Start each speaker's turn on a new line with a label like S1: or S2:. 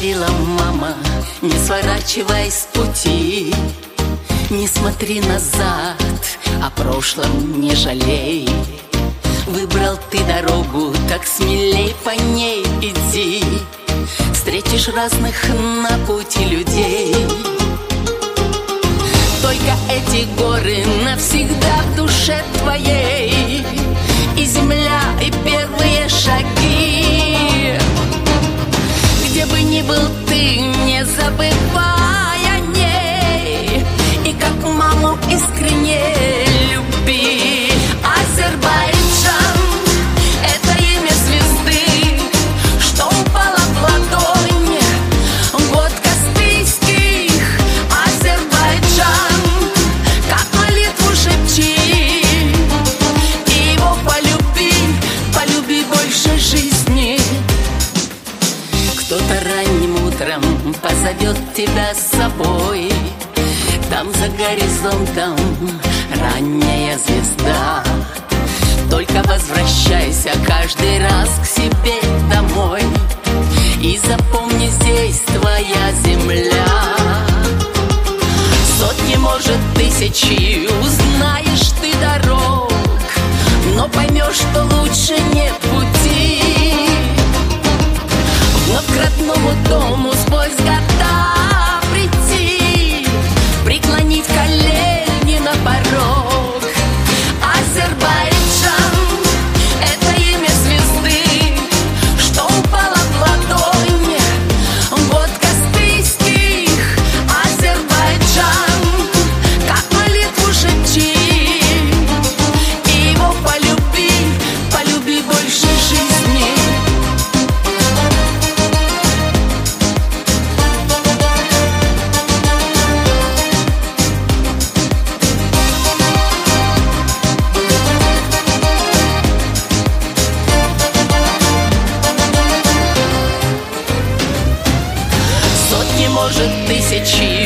S1: говорила мама, не сворачивай с пути, не смотри назад, о прошлом не жалей. Выбрал ты дорогу, так смелей по ней иди, встретишь разных на пути людей. Только эти горы навсегда в душе твоей, и земля, и первые шаги. Где бы ни был ты, не забывай о ней, и как маму искренне люби. Азербайджан — это имя звезды, что упала в ладонь год Каспийских. Азербайджан, как молитву шепчи, и его полюби, полюби больше жизни. Кто-то ранним утром позовет тебя с собой, там за горизонтом ранняя звезда. Только возвращайся каждый раз к себе домой, и запомни, здесь твоя земля. Сотни, может, тысячи узнаешь ты дорог, но поймешь, что лучше нет пути. Вновь к родному дому сквозь года прийти, преклонить колени на порог. Азербайджан — это имя звезды, что упала в ладонь год Каспийских. Азербайджан, как молитву шепчи, и его полюби, полюби больше жизни. Может, тысячи